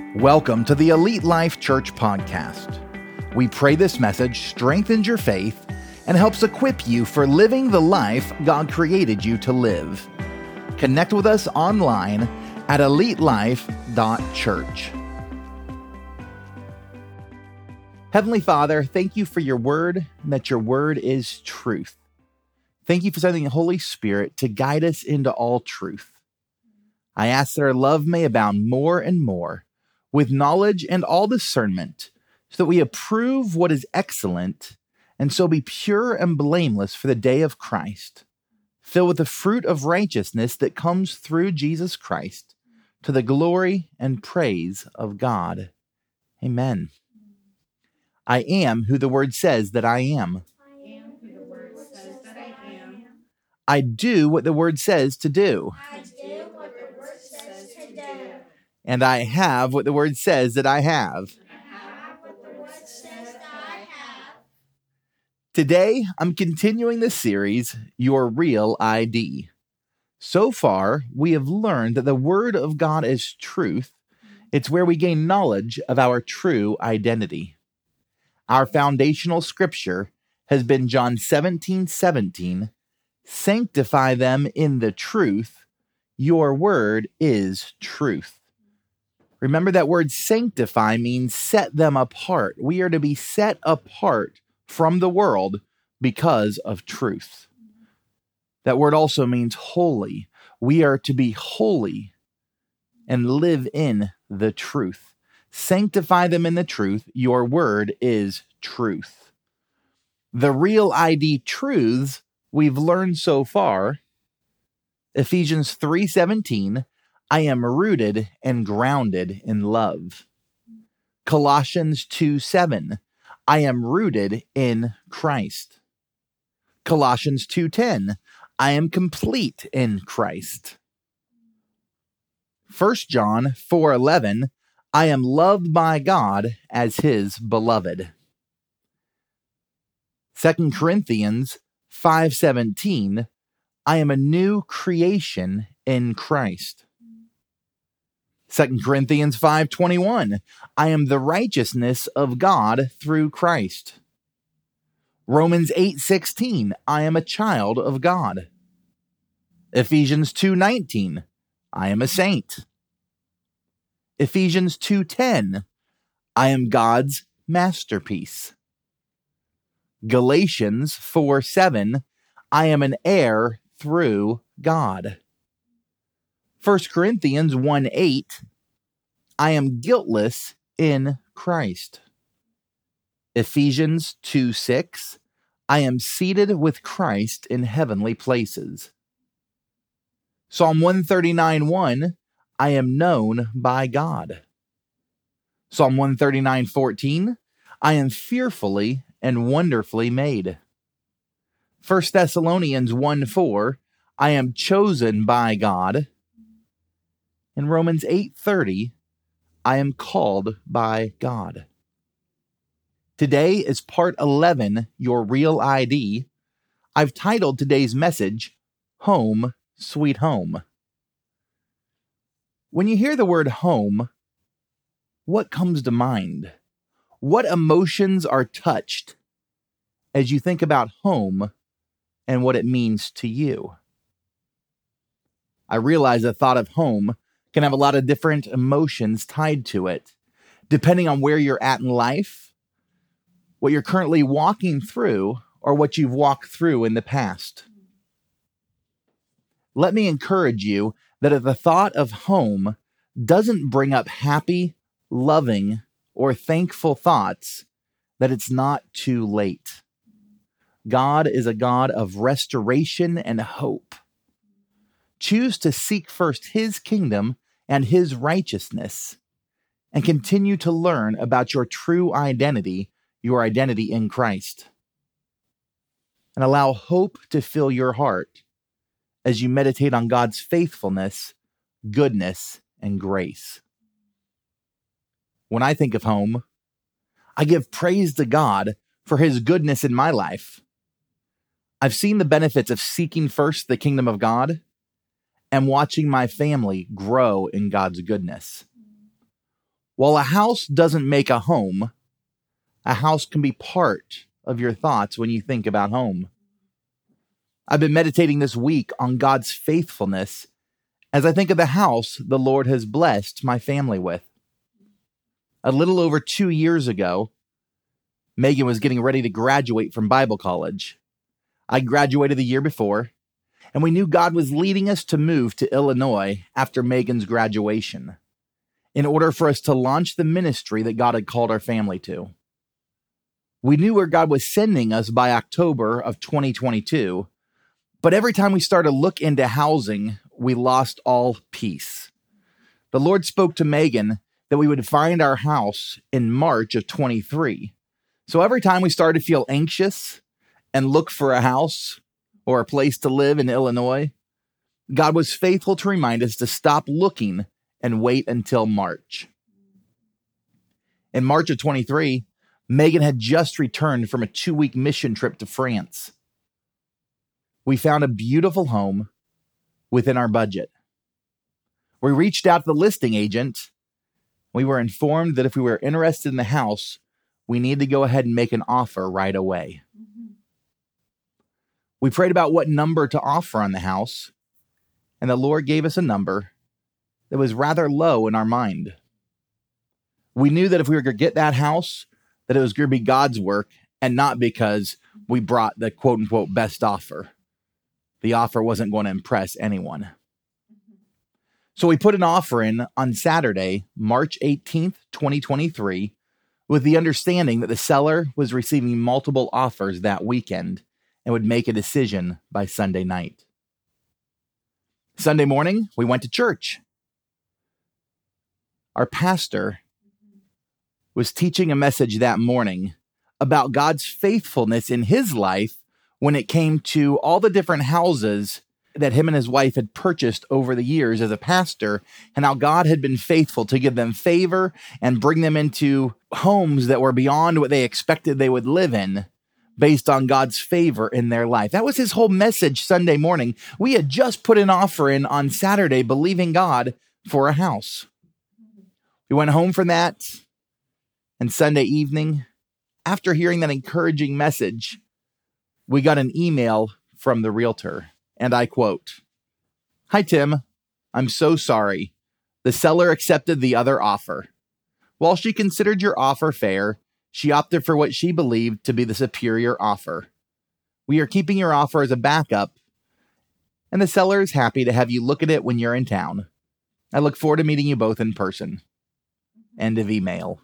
Welcome to the Elite Life Church podcast. We pray this message strengthens your faith and helps equip you for living the life God created you to live. Connect with us online at elitelife.church. Heavenly Father, thank you for your word and that your word is truth. Thank you for sending the Holy Spirit to guide us into all truth. I ask that our love may abound more and more with knowledge and all discernment, so that we approve what is excellent, and so be pure and blameless for the day of Christ, filled with the fruit of righteousness that comes through Jesus Christ, to the glory and praise of God. Amen. I am who the word says that I am. I am who the word says that I am. I do what the word says to do. I do what the word says to do. And I have what the word says that I have. I have what the word says that I have. Today, I'm continuing the series, Your Real ID. So far, we have learned that the Word of God is truth. It's where we gain knowledge of our true identity. Our foundational scripture has been John 17:17. Sanctify them in the truth. Your word is truth. Remember that word sanctify means set them apart. We are to be set apart from the world because of truth. That word also means holy. We are to be holy and live in the truth. Sanctify them in the truth. Your word is truth. The real ID truths we've learned so far, Ephesians 3:17, I am rooted and grounded in love. Colossians 2:7, I am rooted in Christ. Colossians 2:10, I am complete in Christ. 1 John 4:11, I am loved by God as his beloved. 2 Corinthians 5:17, I am a new creation in Christ. 2 Corinthians 5:21, I am the righteousness of God through Christ. Romans 8:16, I am a child of God. Ephesians 2:19, I am a saint. Ephesians 2:10, I am God's masterpiece. Galatians 4:7, I am an heir through God. 1 Corinthians 1:8, I am guiltless in Christ. Ephesians 2:6, I am seated with Christ in heavenly places. Psalm 139:1, I am known by God. Psalm 139:14, I am fearfully and wonderfully made. 1 Thessalonians 1:4, I am chosen by God. In Romans 8:30, I am called by God. Today is part 11, Your Real ID. I've titled today's message, Home, Sweet Home. When you hear the word home, what comes to mind? What emotions are touched as you think about home and what it means to you? I realize the thought of home can have a lot of different emotions tied to it, depending on where you're at in life, what you're currently walking through, or what you've walked through in the past. Let me encourage you that if the thought of home doesn't bring up happy, loving, or thankful thoughts, that it's not too late. God is a God of restoration and hope. Choose to seek first his kingdom and his righteousness, and continue to learn about your true identity, your identity in Christ. And allow hope to fill your heart as you meditate on God's faithfulness, goodness, and grace. When I think of home, I give praise to God for his goodness in my life. I've seen the benefits of seeking first the kingdom of God and watching my family grow in God's goodness. While a house doesn't make a home, a house can be part of your thoughts when you think about home. I've been meditating this week on God's faithfulness as I think of the house the Lord has blessed my family with. A little over 2 years ago, Megan was getting ready to graduate from Bible college. I graduated the year before, and we knew God was leading us to move to Illinois after Megan's graduation in order for us to launch the ministry that God had called our family to. We knew where God was sending us by October of 2022, but every time we started to look into housing, we lost all peace. The Lord spoke to Megan that we would find our house in March of 23. So every time we started to feel anxious and look for a house or a place to live in Illinois, God was faithful to remind us to stop looking and wait until March. In March of 23, Megan had just returned from a 2-week mission trip to France. We found a beautiful home within our budget. We reached out to the listing agent. We were informed that if we were interested in the house, we needed to go ahead and make an offer right away. We prayed about what number to offer on the house, and the Lord gave us a number that was rather low in our mind. We knew that if we were going to get that house, that it was going to be God's work and not because we brought the quote-unquote best offer. The offer wasn't going to impress anyone. So we put an offer in on Saturday, March 18th, 2023, with the understanding that the seller was receiving multiple offers that weekend and would make a decision by Sunday night. Sunday morning, we went to church. Our pastor was teaching a message that morning about God's faithfulness in his life when it came to all the different houses that him and his wife had purchased over the years as a pastor, and how God had been faithful to give them favor and bring them into homes that were beyond what they expected they would live in based on God's favor in their life. That was his whole message Sunday morning. We had just put an offer in on Saturday, believing God for a house. We went home from that, and Sunday evening, after hearing that encouraging message, we got an email from the realtor, and I quote, "Hi, Tim. I'm so sorry. The seller accepted the other offer. While she considered your offer fair, she opted for what she believed to be the superior offer. We are keeping your offer as a backup, and the seller is happy to have you look at it when you're in town. I look forward to meeting you both in person." End of email.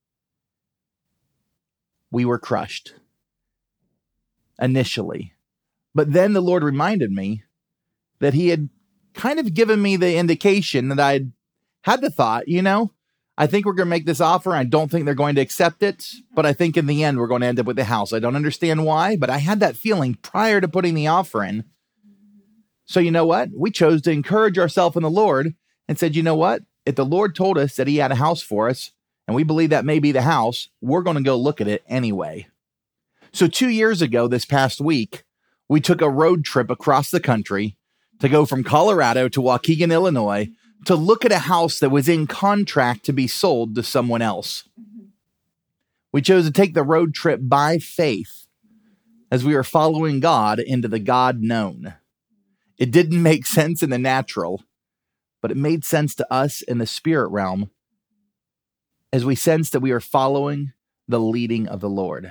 We were crushed initially. But then the Lord reminded me that he had kind of given me the indication that I'd had the thought, I think we're going to make this offer. I don't think they're going to accept it, but I think in the end, we're going to end up with the house. I don't understand why, but I had that feeling prior to putting the offer in. So you know what? We chose to encourage ourselves in the Lord and said, you know what? If the Lord told us that he had a house for us, and we believe that may be the house, we're going to go look at it anyway. So 2 years ago, this past week, we took a road trip across the country to go from Colorado to Waukegan, Illinois, to look at a house that was in contract to be sold to someone else. We chose to take the road trip by faith as we were following God into the God known. It didn't make sense in the natural, but it made sense to us in the spirit realm as we sensed that we were following the leading of the Lord.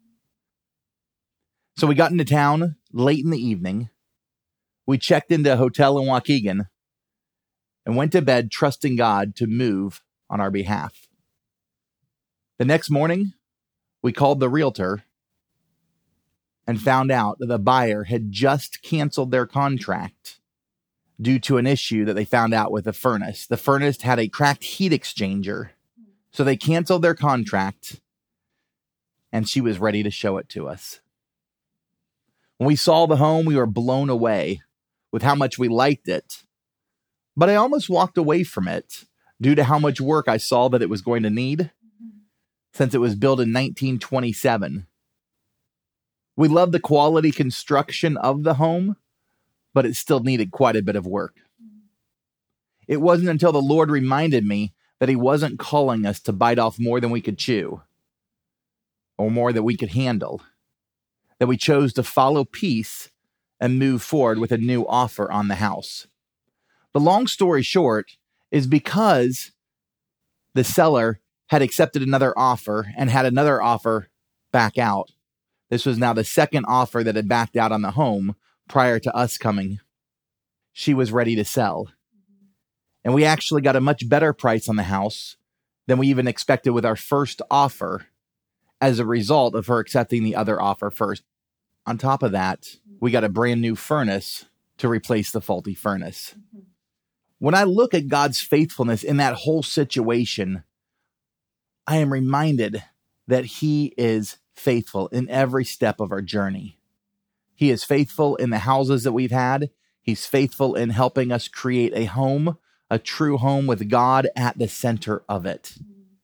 So we got into town late in the evening. We checked into a hotel in Waukegan and went to bed trusting God to move on our behalf. The next morning, we called the realtor and found out that the buyer had just canceled their contract due to an issue that they found out with the furnace. The furnace had a cracked heat exchanger, so they canceled their contract, and she was ready to show it to us. When we saw the home, we were blown away with how much we liked it. But I almost walked away from it due to how much work I saw that it was going to need, since it was built in 1927. We loved the quality construction of the home, but it still needed quite a bit of work. It wasn't until the Lord reminded me that he wasn't calling us to bite off more than we could chew or more that we could handle, that we chose to follow peace and move forward with a new offer on the house. The long story short is because the seller had accepted another offer and had another offer back out. This was now the second offer that had backed out on the home prior to us coming. She was ready to sell. And we actually got a much better price on the house than we even expected with our first offer as a result of her accepting the other offer first. On top of that, we got a brand new furnace to replace the faulty furnace. When I look at God's faithfulness in that whole situation, I am reminded that he is faithful in every step of our journey. He is faithful in the houses that we've had. He's faithful in helping us create a home, a true home with God at the center of it.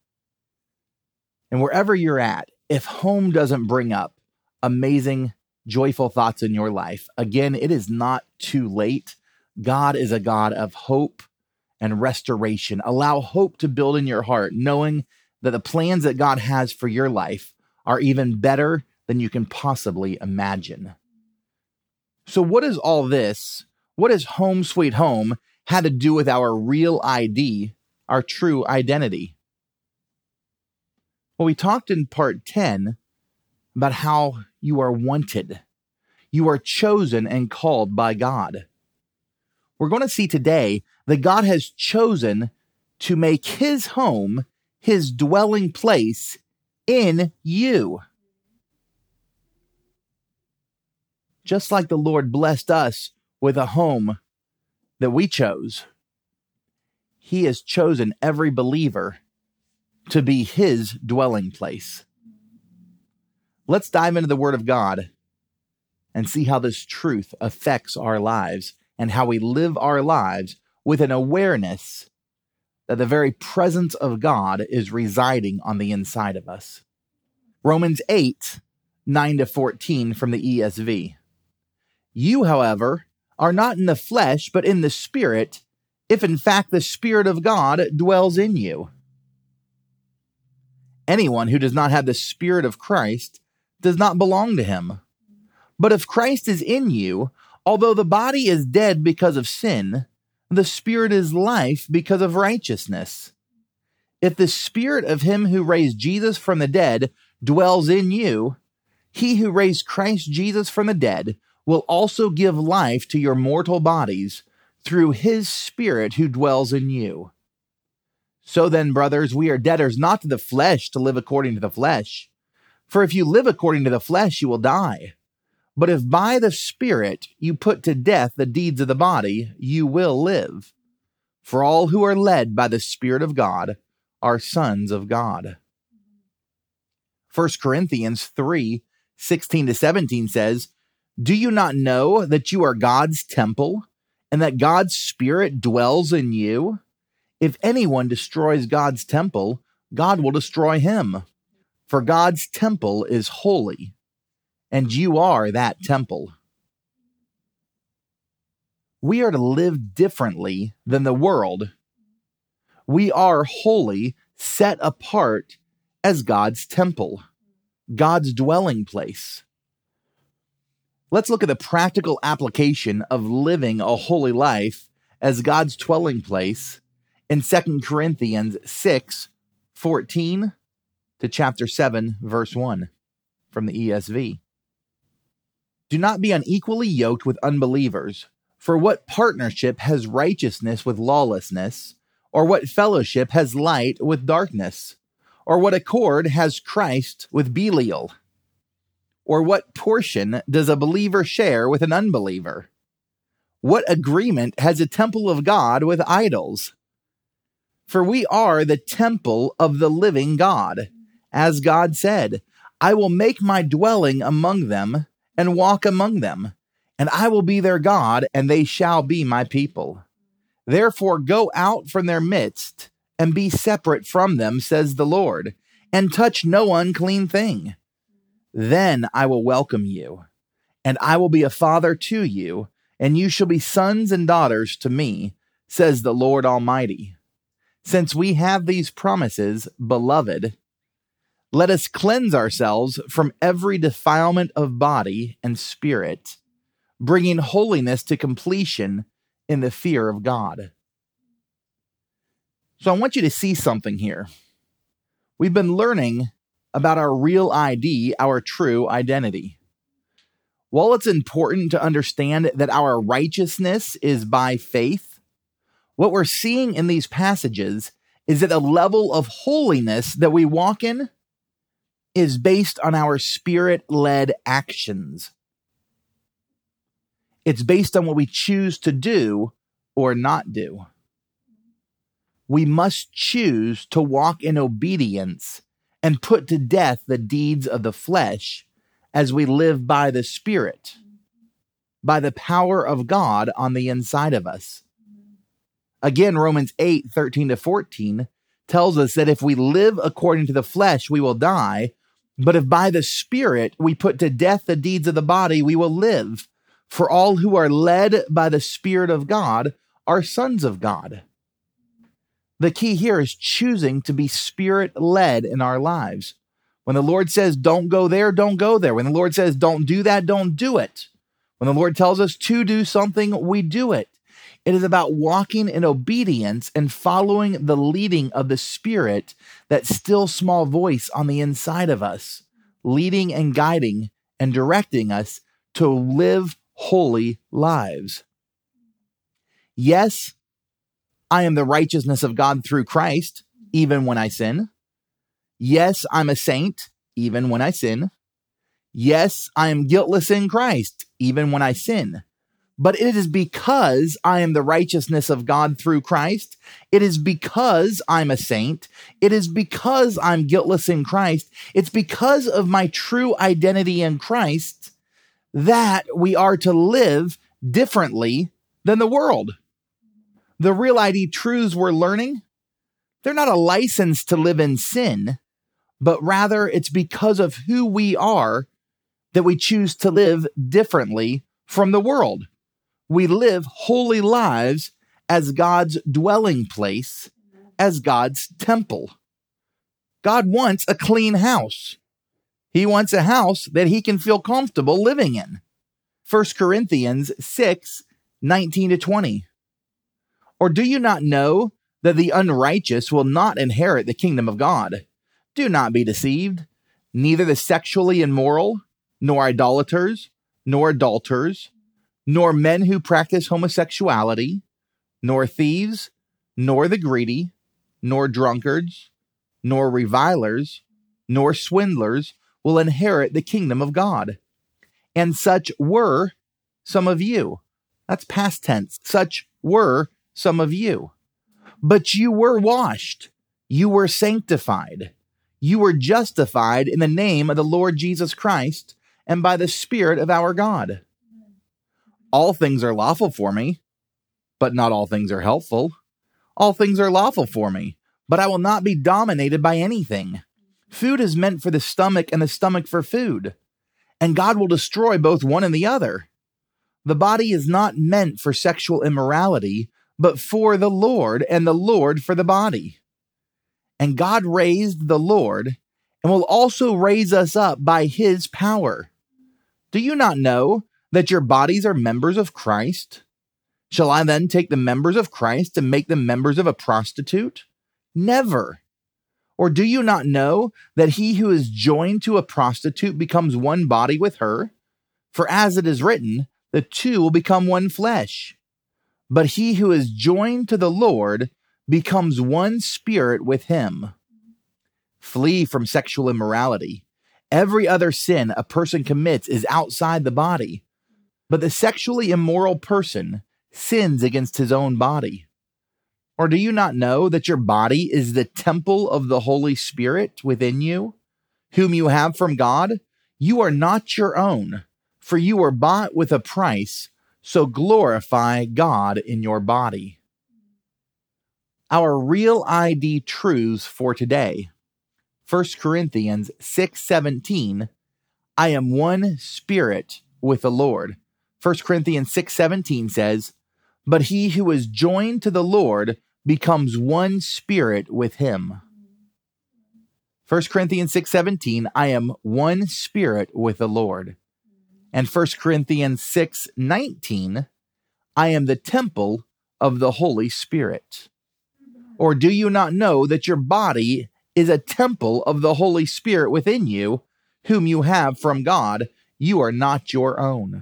And wherever you're at, if home doesn't bring up amazing, joyful thoughts in your life, again, it is not too late. God is a God of hope and restoration. Allow hope to build in your heart, knowing that the plans that God has for your life are even better than you can possibly imagine. So what is all this? What is home sweet home had to do with our real ID, our true identity? Well, we talked in part 10 about how you are wanted. You are chosen and called by God. We're going to see today that God has chosen to make his home, his dwelling place in you. Just like the Lord blessed us with a home that we chose, he has chosen every believer to be his dwelling place. Let's dive into the Word of God and see how this truth affects our lives and how we live our lives with an awareness that the very presence of God is residing on the inside of us. Romans 8, 9-14 from the ESV. You, however, are not in the flesh, but in the Spirit, if in fact the Spirit of God dwells in you. Anyone who does not have the Spirit of Christ does not belong to him. But if Christ is in you, although the body is dead because of sin, the Spirit is life because of righteousness. If the Spirit of him who raised Jesus from the dead dwells in you, he who raised Christ Jesus from the dead will also give life to your mortal bodies through his Spirit who dwells in you. So then, brothers, we are debtors not to the flesh to live according to the flesh. For if you live according to the flesh, you will die. But if by the Spirit you put to death the deeds of the body, you will live. For all who are led by the Spirit of God are sons of God. 1 Corinthians 3, 16-17 says, do you not know that you are God's temple and that God's Spirit dwells in you? If anyone destroys God's temple, God will destroy him. For God's temple is holy, and you are that temple. We are to live differently than the world. We are holy, set apart as God's temple, God's dwelling place. Let's look at the practical application of living a holy life as God's dwelling place in 2 Corinthians 6, 14 to chapter 7, verse 1 from the ESV. Do not be unequally yoked with unbelievers, for what partnership has righteousness with lawlessness, or what fellowship has light with darkness, or what accord has Christ with Belial? Or what portion does a believer share with an unbeliever? What agreement has a temple of God with idols? For we are the temple of the living God. As God said, I will make my dwelling among them and walk among them, and I will be their God, and they shall be my people. Therefore go out from their midst and be separate from them, says the Lord, and touch no unclean thing. Then I will welcome you, and I will be a father to you, and you shall be sons and daughters to me, says the Lord Almighty. Since we have these promises, beloved, let us cleanse ourselves from every defilement of body and spirit, bringing holiness to completion in the fear of God. So I want you to see something here. We've been learning about our real ID, our true identity. While it's important to understand that our righteousness is by faith, what we're seeing in these passages is that the level of holiness that we walk in is based on our spirit-led actions. It's based on what we choose to do or not do. We must choose to walk in obedience and put to death the deeds of the flesh as we live by the Spirit, by the power of God on the inside of us. Again, Romans 8:13-14 tells us that if we live according to the flesh, we will die, but if by the Spirit we put to death the deeds of the body, we will live. For all who are led by the Spirit of God are sons of God. The key here is choosing to be Spirit-led in our lives. When the Lord says, don't go there, don't go there. When the Lord says, don't do that, don't do it. When the Lord tells us to do something, we do it. It is about walking in obedience and following the leading of the Spirit, that still small voice on the inside of us, leading and guiding and directing us to live holy lives. Yes, I am the righteousness of God through Christ, even when I sin. Yes, I'm a saint, even when I sin. Yes, I am guiltless in Christ, even when I sin. But it is because I am the righteousness of God through Christ. It is because I'm a saint. It is because I'm guiltless in Christ. It's because of my true identity in Christ that we are to live differently than the world. The real ID truths we're learning, they're not a license to live in sin, but rather it's because of who we are that we choose to live differently from the world. We live holy lives as God's dwelling place, as God's temple. God wants a clean house. He wants a house that he can feel comfortable living in. 1 Corinthians 6:19-20. Or do you not know that the unrighteous will not inherit the kingdom of God? Do not be deceived. Neither the sexually immoral, nor idolaters, nor adulterers, nor men who practice homosexuality, nor thieves, nor the greedy, nor drunkards, nor revilers, nor swindlers will inherit the kingdom of God. And such were some of you. That's past tense. Such were some of you. But you were washed. You were sanctified. You were justified in the name of the Lord Jesus Christ and by the Spirit of our God. All things are lawful for me, but not all things are helpful. All things are lawful for me, but I will not be dominated by anything. Food is meant for the stomach and the stomach for food, and God will destroy both one and the other. The body is not meant for sexual immorality, but for the Lord, and the Lord for the body. And God raised the Lord and will also raise us up by his power. Do you not know that your bodies are members of Christ? Shall I then take the members of Christ and make them members of a prostitute? Never. Or do you not know that he who is joined to a prostitute becomes one body with her? For as it is written, the two will become one flesh. But he who is joined to the Lord becomes one spirit with him. Flee from sexual immorality. Every other sin a person commits is outside the body, but the sexually immoral person sins against his own body. Or do you not know that your body is the temple of the Holy Spirit within you, whom you have from God? You are not your own, for you were bought with a price, so glorify God in your body. Our real ID truths for today. 1 Corinthians 6:17, I am one spirit with the Lord. 1 Corinthians 6:17 says, but he who is joined to the Lord becomes one spirit with him. 1 Corinthians 6:17, I am one spirit with the Lord. And 1 Corinthians 6:19, I am the temple of the Holy Spirit. Or do you not know that your body is a temple of the Holy Spirit within you, whom you have from God? You are not your own.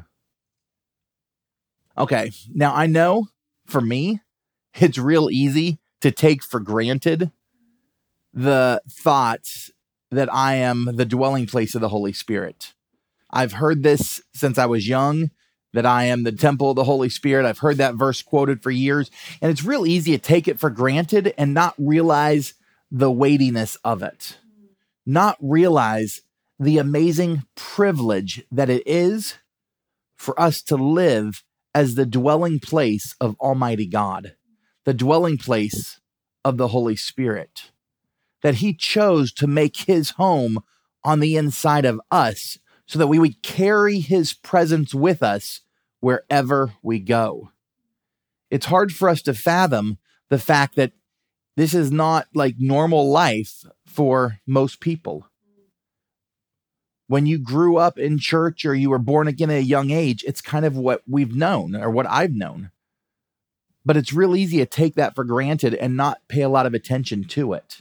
Okay, now I know for me, it's real easy to take for granted the thoughts that I am the dwelling place of the Holy Spirit. I've heard this since I was young, that I am the temple of the Holy Spirit. I've heard that verse quoted for years, and it's real easy to take it for granted and not realize the weightiness of it, not realize the amazing privilege that it is for us to live as the dwelling place of Almighty God, the dwelling place of the Holy Spirit, that he chose to make his home on the inside of us so that we would carry his presence with us wherever we go. It's hard for us to fathom the fact that this is not like normal life for most people. When you grew up in church or you were born again at a young age, it's kind of what we've known or what I've known. But it's real easy to take that for granted and not pay a lot of attention to it.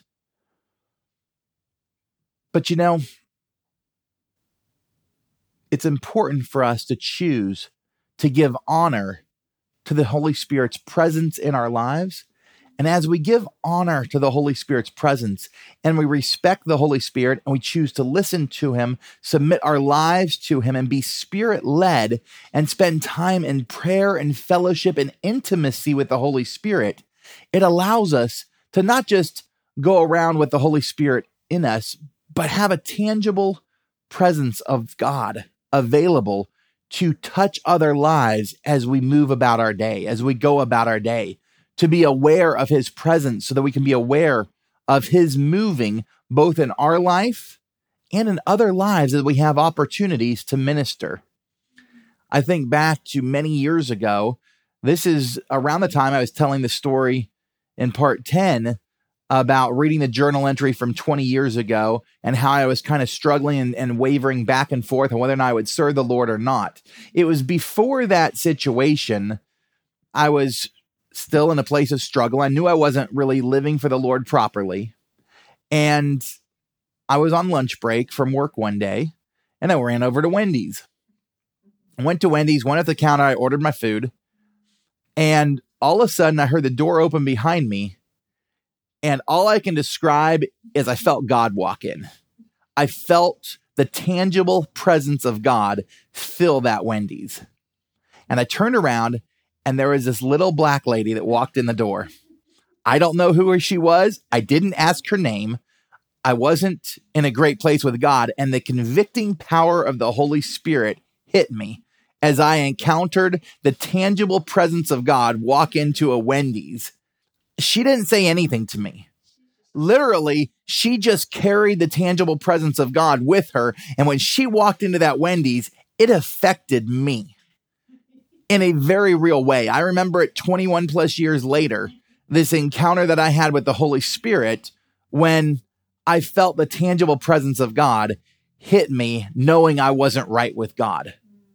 But you know, it's important for us to choose to give honor to the Holy Spirit's presence in our lives. And as we give honor to the Holy Spirit's presence and we respect the Holy Spirit and we choose to listen to him, submit our lives to him and be spirit-led and spend time in prayer and fellowship and intimacy with the Holy Spirit, it allows us to not just go around with the Holy Spirit in us, but have a tangible presence of God available to touch other lives as we move about our day, as we go about our day, to be aware of his presence so that we can be aware of his moving both in our life and in other lives as we have opportunities to minister. I think back to many years ago. This is around the time I was telling the story in part 10 about reading the journal entry from 20 years ago and how I was kind of struggling and wavering back and forth on whether or not I would serve the Lord or not. It was before that situation, I was still in a place of struggle. I knew I wasn't really living for the Lord properly. And I was on lunch break from work one day and I ran over to Wendy's. I went to Wendy's, went at the counter, I ordered my food. And all of a sudden I heard the door open behind me. And all I can describe is I felt God walk in. I felt the tangible presence of God fill that Wendy's. And I turned around and there was this little black lady that walked in the door. I don't know who she was. I didn't ask her name. I wasn't in a great place with God. And the convicting power of the Holy Spirit hit me as I encountered the tangible presence of God walk into a Wendy's. She didn't say anything to me. Literally, she just carried the tangible presence of God with her. And when she walked into that Wendy's, it affected me in a very real way. I remember it 21 plus years later, this encounter that I had with the Holy Spirit when I felt the tangible presence of God hit me knowing I wasn't right with God.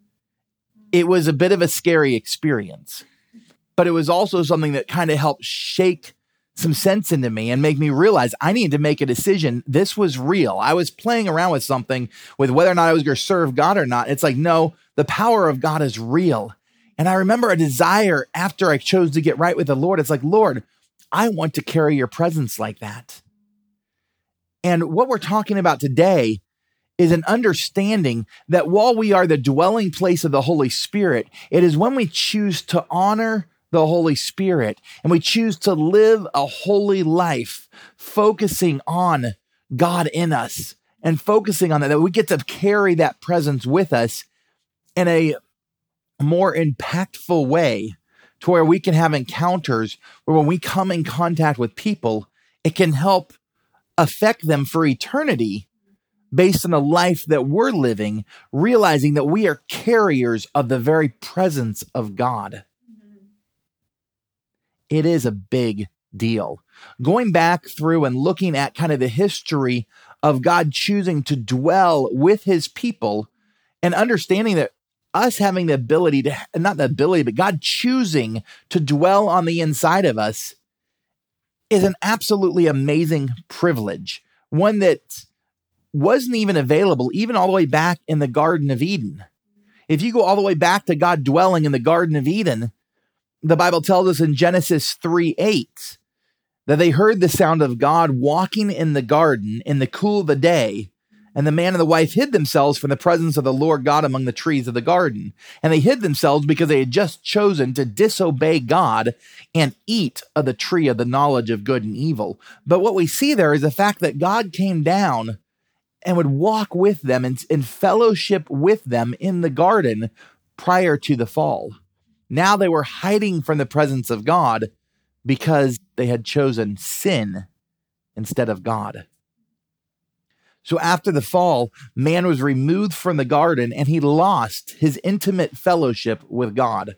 It was a bit of a scary experience, but it was also something that kind of helped shake some sense into me and make me realize I needed to make a decision. This was real. I was playing around with something with whether or not I was going to serve God or not. It's like, no, the power of God is real. And I remember a desire after I chose to get right with the Lord. It's like, Lord, I want to carry your presence like that. And what we're talking about today is an understanding that while we are the dwelling place of the Holy Spirit, it is when we choose to honor the Holy Spirit and we choose to live a holy life, focusing on God in us and focusing on that we get to carry that presence with us in a more impactful way to where we can have encounters where when we come in contact with people, it can help affect them for eternity based on the life that we're living, realizing that we are carriers of the very presence of God. It is a big deal. Going back through and looking at kind of the history of God choosing to dwell with his people and understanding that us having the ability to, not the ability, but God choosing to dwell on the inside of us is an absolutely amazing privilege. One that wasn't even available even all the way back in the Garden of Eden. If you go all the way back to God dwelling in the Garden of Eden, the Bible tells us in Genesis 3:8 that they heard the sound of God walking in the garden in the cool of the day, and the man and the wife hid themselves from the presence of the Lord God among the trees of the garden. And they hid themselves because they had just chosen to disobey God and eat of the tree of the knowledge of good and evil. But what we see there is the fact that God came down and would walk with them and in fellowship with them in the garden prior to the fall. Now they were hiding from the presence of God because they had chosen sin instead of God. So after the fall, man was removed from the garden and he lost his intimate fellowship with God.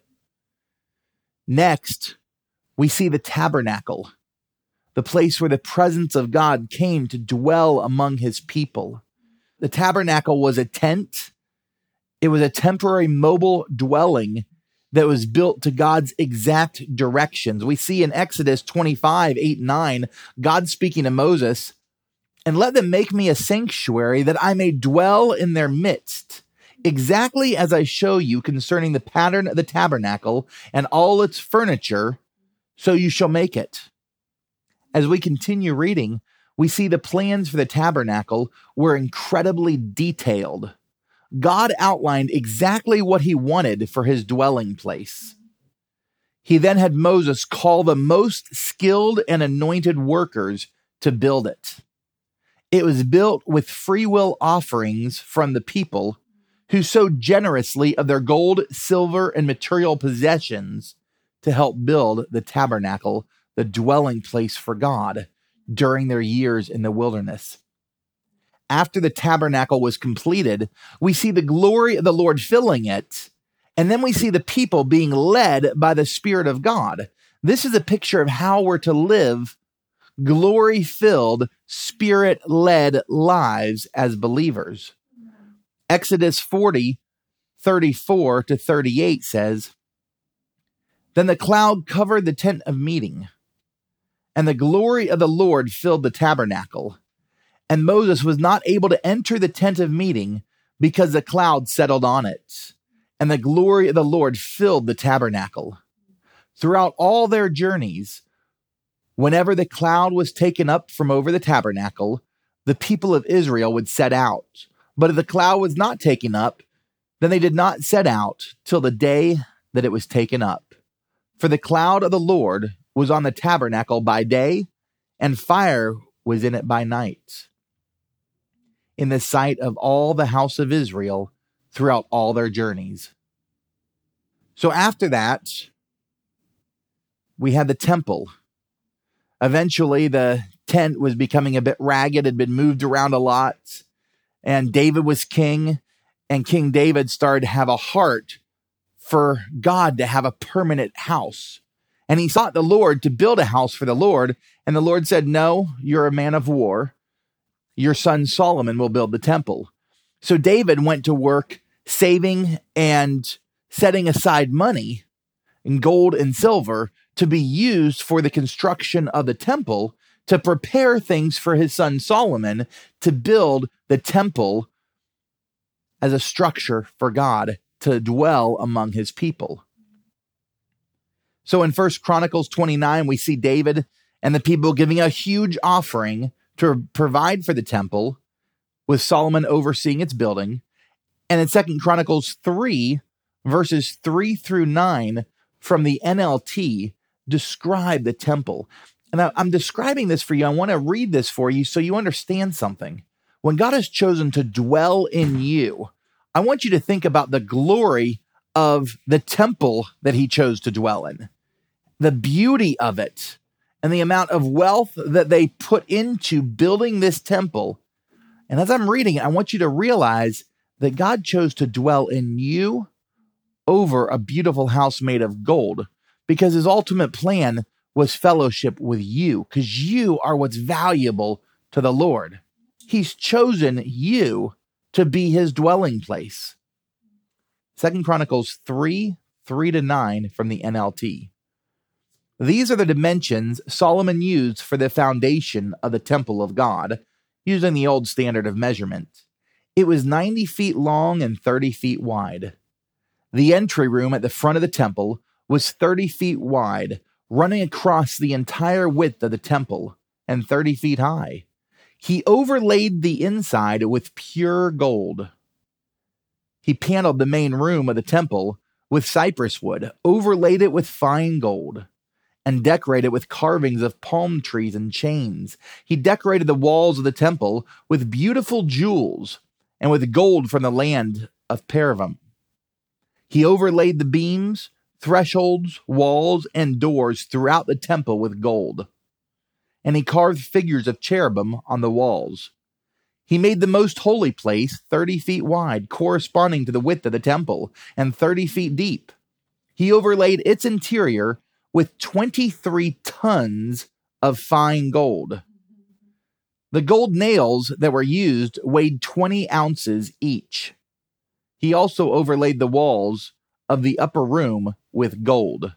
Next, we see the tabernacle, the place where the presence of God came to dwell among his people. The tabernacle was a tent. It was a temporary mobile dwelling that was built to God's exact directions. We see in Exodus 25:8-9, God speaking to Moses, "And let them make me a sanctuary that I may dwell in their midst, exactly as I show you concerning the pattern of the tabernacle and all its furniture, so you shall make it." As we continue reading, we see the plans for the tabernacle were incredibly detailed. God outlined exactly what he wanted for his dwelling place. He then had Moses call the most skilled and anointed workers to build it. It was built with free will offerings from the people who sowed generously of their gold, silver, and material possessions to help build the tabernacle, the dwelling place for God, during their years in the wilderness. After the tabernacle was completed, we see the glory of the Lord filling it, and then we see the people being led by the Spirit of God. This is a picture of how we're to live glory-filled, Spirit-led lives as believers. Exodus 40:34-38 says, "Then the cloud covered the tent of meeting, and the glory of the Lord filled the tabernacle. And Moses was not able to enter the tent of meeting because the cloud settled on it, and the glory of the Lord filled the tabernacle. Throughout all their journeys, whenever the cloud was taken up from over the tabernacle, the people of Israel would set out. But if the cloud was not taken up, then they did not set out till the day that it was taken up. For the cloud of the Lord was on the tabernacle by day, and fire was in it by night, in the sight of all the house of Israel throughout all their journeys." So after that, we had the temple. Eventually, the tent was becoming a bit ragged, had been moved around a lot, and David was king, and King David started to have a heart for God to have a permanent house. And he sought the Lord to build a house for the Lord, and the Lord said, "No, you're a man of war. Your son Solomon will build the temple." So David went to work saving and setting aside money in gold and silver to be used for the construction of the temple, to prepare things for his son Solomon to build the temple as a structure for God to dwell among his people. So in 1 Chronicles 29, we see David and the people giving a huge offering to provide for the temple, with Solomon overseeing its building. And in 2 Chronicles 3, verses 3-9 from the NLT describe the temple. And I'm describing this for you. I want to read this for you so you understand something. When God has chosen to dwell in you, I want you to think about the glory of the temple that he chose to dwell in, the beauty of it, and the amount of wealth that they put into building this temple. And as I'm reading it, I want you to realize that God chose to dwell in you over a beautiful house made of gold, because his ultimate plan was fellowship with you, because you are what's valuable to the Lord. He's chosen you to be his dwelling place. 2 Chronicles 3:3-9 from the NLT. These are the dimensions Solomon used for the foundation of the temple of God, using the old standard of measurement. It was 90 feet long and 30 feet wide. The entry room at the front of the temple was 30 feet wide, running across the entire width of the temple, and 30 feet high. He overlaid the inside with pure gold. He paneled the main room of the temple with cypress wood, overlaid it with fine gold, and decorated with carvings of palm trees and chains. He decorated the walls of the temple with beautiful jewels and with gold from the land of Parvim. He overlaid the beams, thresholds, walls, and doors throughout the temple with gold. And he carved figures of cherubim on the walls. He made the most holy place 30 feet wide, corresponding to the width of the temple, and 30 feet deep. He overlaid its interior with 23 tons of fine gold. The gold nails that were used weighed 20 ounces each. He also overlaid the walls of the upper room with gold.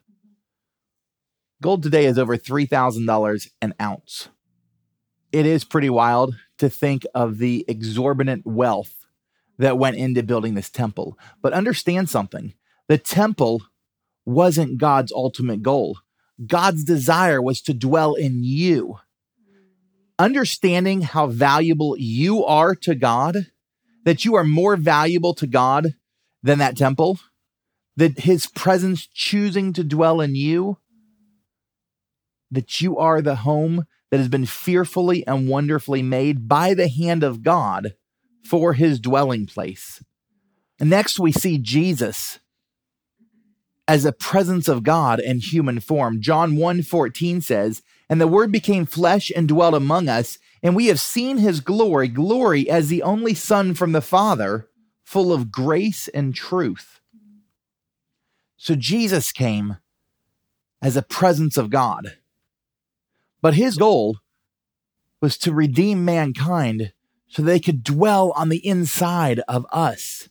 Gold today is over $3,000 an ounce. It is pretty wild to think of the exorbitant wealth that went into building this temple. But understand something. The temple wasn't God's ultimate goal. God's desire was to dwell in you. Understanding how valuable you are to God, that you are more valuable to God than that temple, that his presence choosing to dwell in you, that you are the home that has been fearfully and wonderfully made by the hand of God for his dwelling place. And next, we see Jesus as a presence of God in human form. John 1:14 says, "And the Word became flesh and dwelt among us, and we have seen his glory, glory as the only Son from the Father, full of grace and truth." So Jesus came as a presence of God. But his goal was to redeem mankind so they could dwell on the inside of us.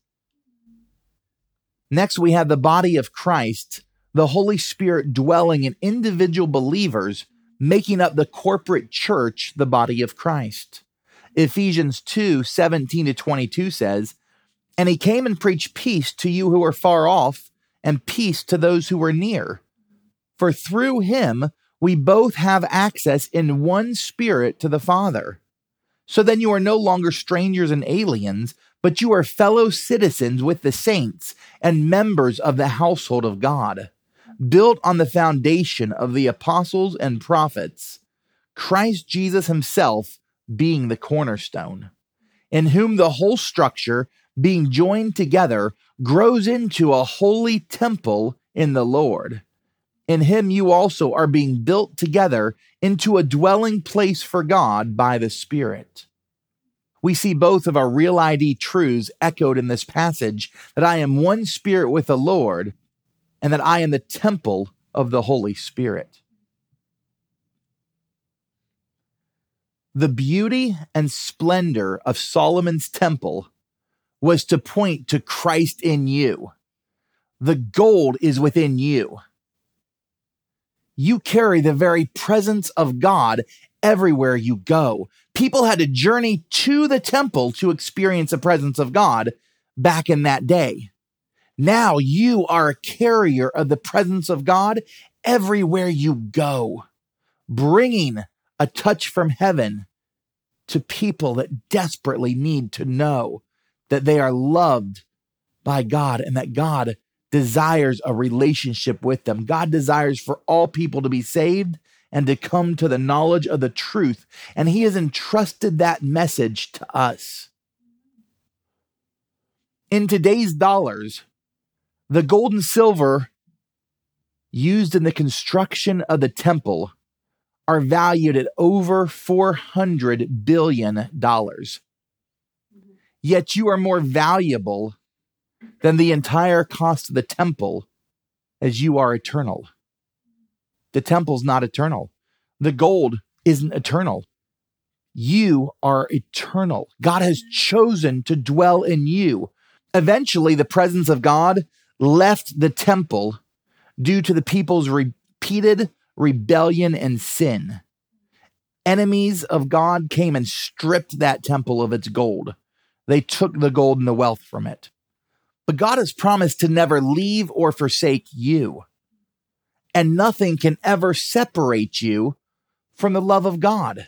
Next, we have the body of Christ, the Holy Spirit dwelling in individual believers, making up the corporate church, the body of Christ. Ephesians 2:17-22 says, "And he came and preached peace to you who are far off, and peace to those who are near. For through him we both have access in one Spirit to the Father. So then you are no longer strangers and aliens, but you are fellow citizens with the saints and members of the household of God, built on the foundation of the apostles and prophets, Christ Jesus himself being the cornerstone, in whom the whole structure, being joined together, grows into a holy temple in the Lord. In him you also are being built together into a dwelling place for God by the Spirit." We see both of our real ID truths echoed in this passage, that I am one spirit with the Lord, and that I am the temple of the Holy Spirit. The beauty and splendor of Solomon's temple was to point to Christ in you. The gold is within you. You carry the very presence of God everywhere you go. People had to journey to the temple to experience the presence of God back in that day. Now you are a carrier of the presence of God everywhere you go, bringing a touch from heaven to people that desperately need to know that they are loved by God and that God desires a relationship with them. God desires for all people to be saved and to come to the knowledge of the truth. And he has entrusted that message to us. In today's dollars, the gold and silver used in the construction of the temple are valued at over $400 billion. Yet you are more valuable than the entire cost of the temple, as you are eternal. The temple's not eternal. The gold isn't eternal. You are eternal. God has chosen to dwell in you. Eventually, the presence of God left the temple due to the people's repeated rebellion and sin. Enemies of God came and stripped that temple of its gold. They took the gold and the wealth from it. But God has promised to never leave or forsake you. And nothing can ever separate you from the love of God.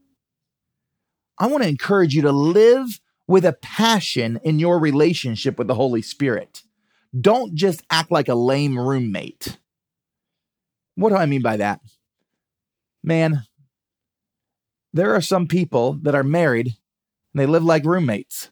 I want to encourage you to live with a passion in your relationship with the Holy Spirit. Don't just act like a lame roommate. What do I mean by that? Man, there are some people that are married and they live like roommates.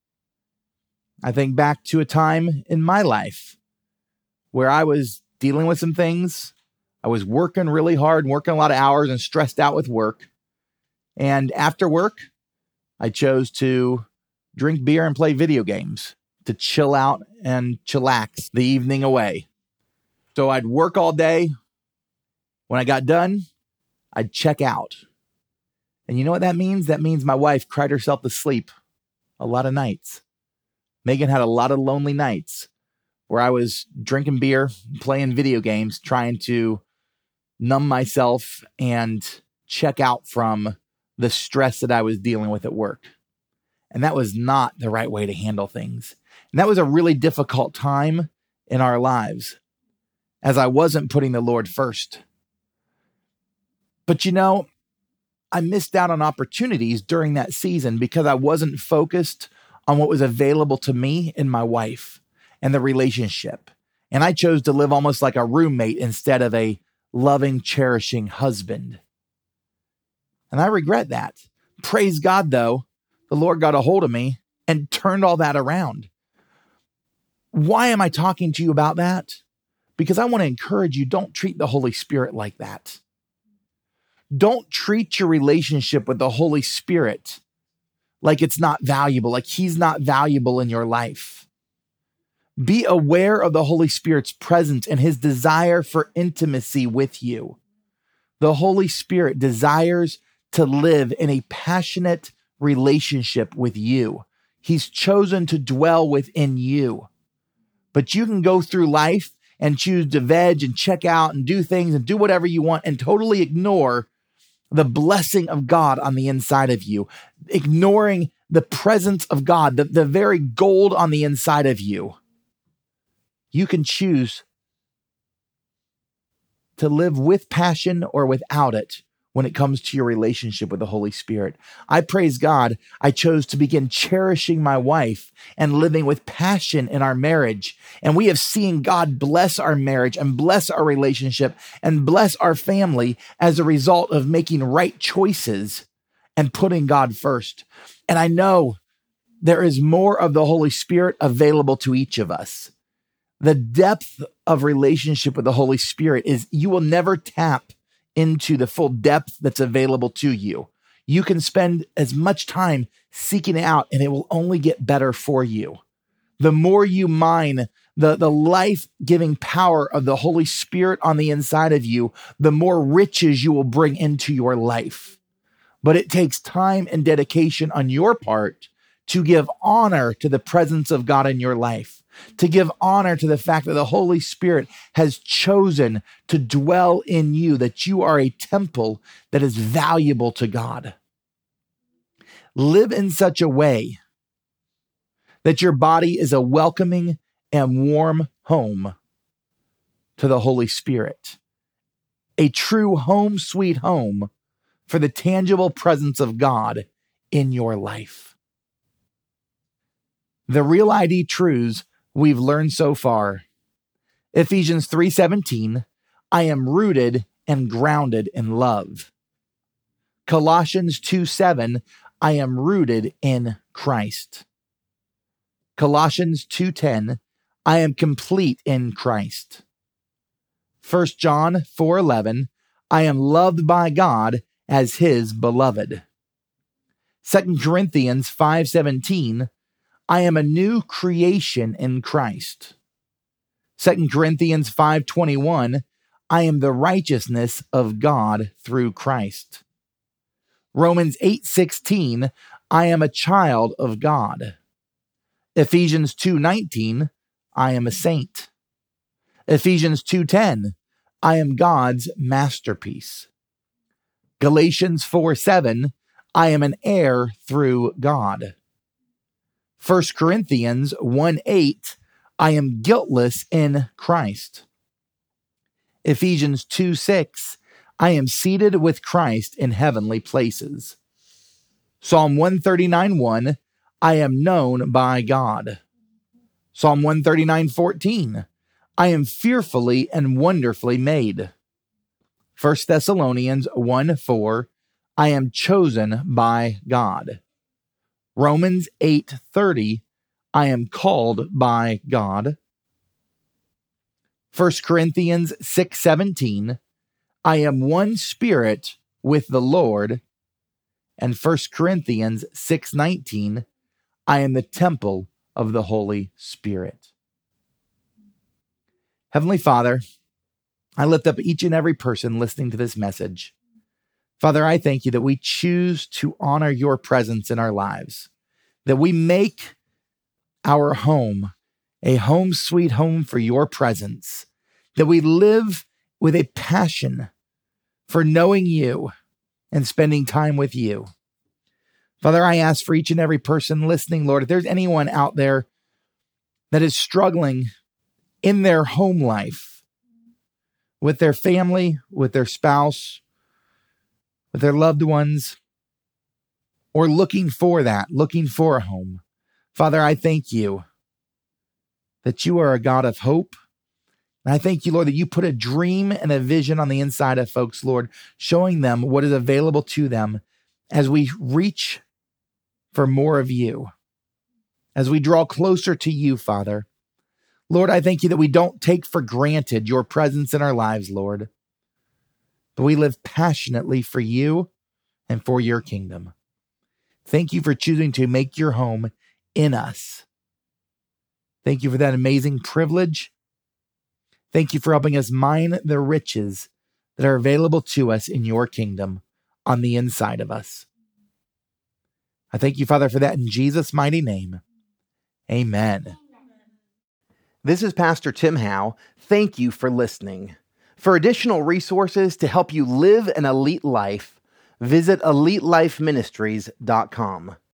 I think back to a time in my life where I was dealing with some things. I was working really hard, working a lot of hours and stressed out with work. And after work, I chose to drink beer and play video games to chill out and chillax the evening away. So I'd work all day. When I got done, I'd check out. And you know what that means? That means my wife cried herself to sleep a lot of nights. Megan had a lot of lonely nights where I was drinking beer, playing video games, trying to numb myself and check out from the stress that I was dealing with at work. And that was not the right way to handle things. And that was a really difficult time in our lives as I wasn't putting the Lord first. But you know, I missed out on opportunities during that season because I wasn't focused on what was available to me and my wife and the relationship. And I chose to live almost like a roommate instead of a loving, cherishing husband. And I regret that. Praise God, though, the Lord got a hold of me and turned all that around. Why am I talking to you about that? Because I want to encourage you, don't treat the Holy Spirit like that. Don't treat your relationship with the Holy Spirit like it's not valuable, like he's not valuable in your life. Be aware of the Holy Spirit's presence and his desire for intimacy with you. The Holy Spirit desires to live in a passionate relationship with you. He's chosen to dwell within you. But you can go through life and choose to veg and check out and do things and do whatever you want and totally ignore the blessing of God on the inside of you, ignoring the presence of God, the very gold on the inside of you. You can choose to live with passion or without it when it comes to your relationship with the Holy Spirit. I praise God, I chose to begin cherishing my wife and living with passion in our marriage. And we have seen God bless our marriage and bless our relationship and bless our family as a result of making right choices and putting God first. And I know there is more of the Holy Spirit available to each of us. The depth of relationship with the Holy Spirit is you will never tap into the full depth that's available to you. You can spend as much time seeking it out and it will only get better for you. The more you mine the life-giving power of the Holy Spirit on the inside of you, the more riches you will bring into your life. But it takes time and dedication on your part to give honor to the presence of God in your life, to give honor to the fact that the Holy Spirit has chosen to dwell in you, that you are a temple that is valuable to God. Live in such a way that your body is a welcoming and warm home to the Holy Spirit, a true home sweet home for the tangible presence of God in your life. The real ID truths we've learned so far. Ephesians 3:17, I am rooted and grounded in love. Colossians 2:7, I am rooted in Christ. Colossians 2:10, I am complete in Christ. 1 John 4:11, I am loved by God as his beloved. 2 Corinthians 5:17, I am a new creation in Christ. 2 Corinthians 5:21, I am the righteousness of God through Christ. Romans 8:16, I am a child of God. Ephesians 2:19, I am a saint. Ephesians 2:10, I am God's masterpiece. Galatians 4:7, I am an heir through God. 1 Corinthians 1:8, I am guiltless in Christ. Ephesians 2:6, I am seated with Christ in heavenly places. Psalm 139:1, I am known by God. Psalm 139:14, I am fearfully and wonderfully made. 1 Thessalonians 1:4, I am chosen by God. Romans 8:30, I am called by God. 1 Corinthians 6:17, I am one spirit with the Lord. And 1 Corinthians 6:19, I am the temple of the Holy Spirit. Heavenly Father, I lift up each and every person listening to this message. Father, I thank you that we choose to honor your presence in our lives, that we make our home a home sweet home for your presence, that we live with a passion for knowing you and spending time with you. Father, I ask for each and every person listening, Lord, if there's anyone out there that is struggling in their home life, with their family, with their spouse, with their loved ones, or looking for a home. Father, I thank you that you are a God of hope. And I thank you, Lord, that you put a dream and a vision on the inside of folks, Lord, showing them what is available to them as we reach for more of you, as we draw closer to you, Father. Lord, I thank you that we don't take for granted your presence in our lives, Lord, but we live passionately for you and for your kingdom. Thank you for choosing to make your home in us. Thank you for that amazing privilege. Thank you for helping us mine the riches that are available to us in your kingdom on the inside of us. I thank you, Father, for that in Jesus' mighty name. Amen. This is Pastor Tim Howe. Thank you for listening. For additional resources to help you live an elite life, visit EliteLifeMinistries.com.